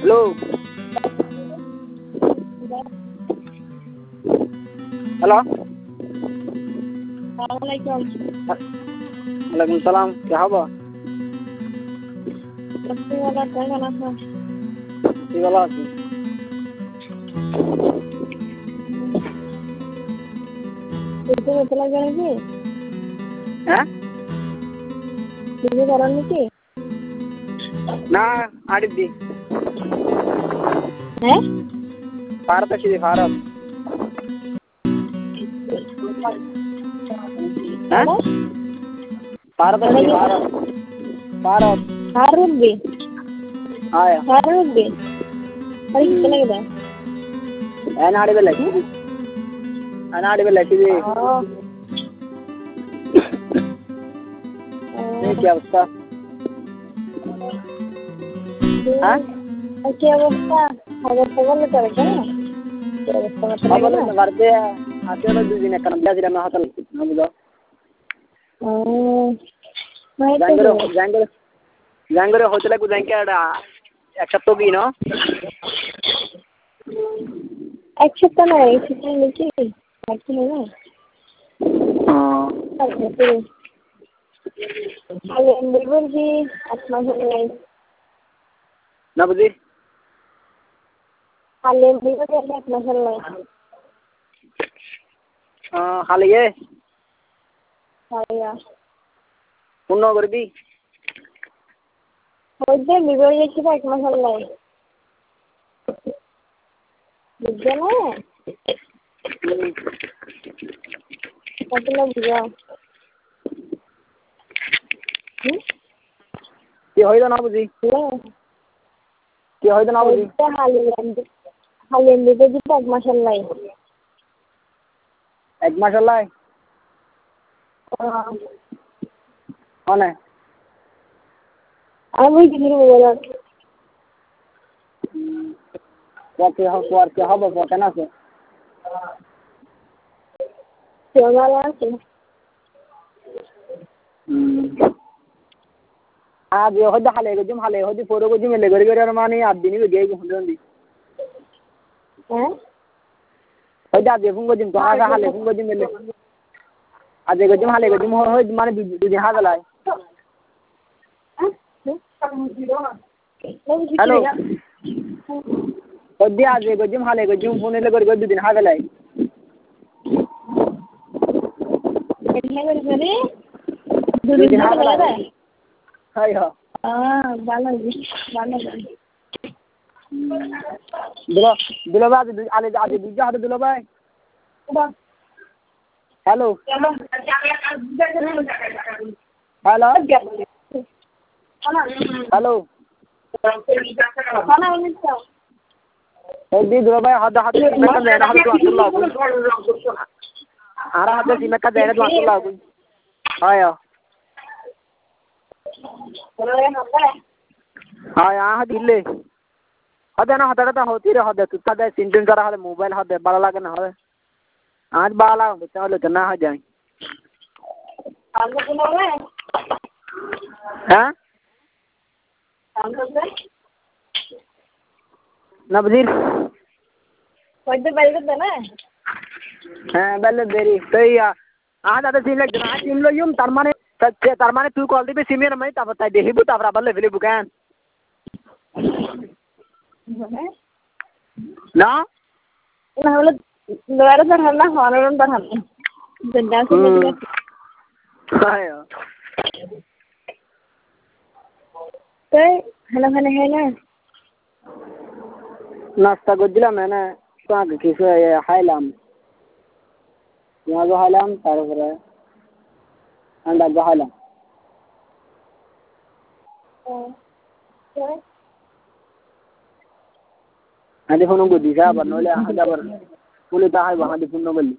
Hello. Hello. Assalamualaikum. Waalaikumsalam. क्या हुआ? बच्चे वाला क्या गाना था? ये वाला itu masalah gana ki? हैं? Ini karan ki? ना आडिद्दी. हैं? भारत अच्छी भारत. हैं? भारत अच्छी भारत. भारत. Harus bi. आया. Harus bi. Hari kita lagi dah. एनाडी बेल अच्छी. एनाडी बेल अच्छी. ये क्या उसका? हाँ? क्या उसका? अगर पवन में करेगा ना? क्या उसका मतलब? पवन में करते हैं. आते हैं लोग दिन करने जाते हैं ना होटल. हम लोग. जाएंगे होटल को जाएंगे आड़ा. एक्सेप्ट होगी ना? एक्सेप्ट करना है एक्सेप्ट नहीं की? एक्सेप्ट नहीं ना? हाँ. अरे बिल्कुल जी अपना नहीं. ना बुझी? अरे बिल्कुल जी अपना नहीं. हाँ हाल ये. हाँ यार. पुन्नो करबी. होते बिल्कुल जी कितना अपना नहीं. बुझे ना? मतलब बुझा. ये होइदा ना बुझी. ये होइदा ना बुझी. हाल ये बिल्कुल जी अपना नहीं. एक माशाल्लाह. हाँ. कौन है? अब वही किधर बोला? क्या हो बस क्या ना से? चौगाला से. आज ये होइदा हाले को जुम हाले होइदी फोटो को जुम ले गरी मानी आप दिन में गए को होंदी. हैं? होइदा देखूं को जुम तो आगा हाले को जुम ले. आज को जुम हाले को जुम होइद माने दूध हां गलाय. हेलो. होइदी आज को जुम हाले को जुम फोन ले गरी दूध हां गलाय. दूध हां गलाय. हाय हो. हाँ बालाजी. दिलो बाज आले आज दूजा हाथ दिलो भाई. हेलो. हेलो. हेलो. होइदी दिलो भाई हाथ में का देना हाथ तो अल्लाह को. आरा हाथ में का देना तो अल्लाह को. आया. हाँ यहाँ दिल्ली. हदे ना हदे तो होती रहे हदे तुझा दे सिंटन करा हदे मोबाइल हदे बड़ा लगे ना हदे. आज बाला बच्चा लोग ना हो जाए. हाँ? नबजीर. वैसे बैल करते ना? हाँ बैल बेरी तो या आज आते सिम लग जाना सिम लो यूं तरमाने तू कॉल दी पे सिमियर मैं तब बताई देखी बुता बराबर ले फिले बुकान. ना? ना हम लोग दोबारा से हम ना हॉर्न पर हम जंदा से मिल गया. आया. तो खाना है ना? नाश्ता को दिला मैंने सांग किसे ये हाइलाम. यहाँ जो हाइलाम तारो कर रहा है. अंडा जो हाइलाम. nanti fono gue di sabar nolnya ada ber kulit tahay bang di fono beli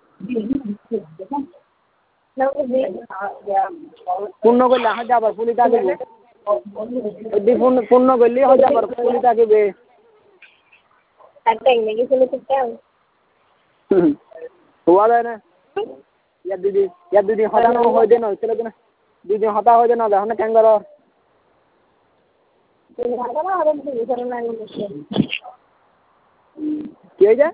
fono beli ada ber kulit tahay di fono beli ada ber kulit tahay be ada yang lagi sulit sekali हुआ है ना या दीदी हटा ना हो देना चलो ना दीदी हटा हो देना हमने क्या करो কি হয়েছে?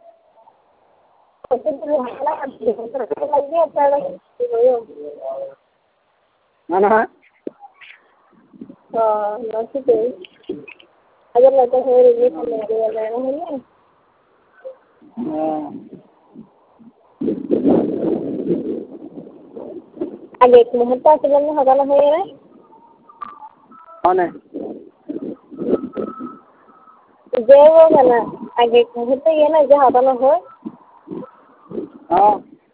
না না আগে এক মুহূর্তে আসলে হতানো হয়ে গেলে অনেক যে বলবে না আগে এক মুহূর্তে গিয়ে না যে হতানো হয় হ্যাঁ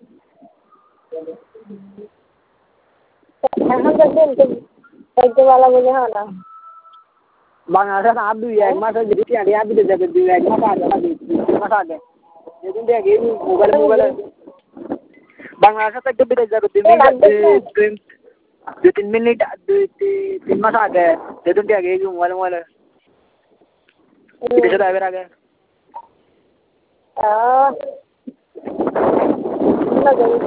এখন দেখবেন একটু বেলা বলে হয় না বাংলাদেশ আর 2-1 মাস যদি টিয়া দিতে যাবে 2-1 মাস আগে না 2 মাস আগে যেদিন দেখি মোবাইলে বাংলাদেশ থেকে বিদেশ যাবে 2-3 মিনিট 2-3 মাস আগে যেদিন দেখি মোবাইলে বিদেশে যাবে আগে না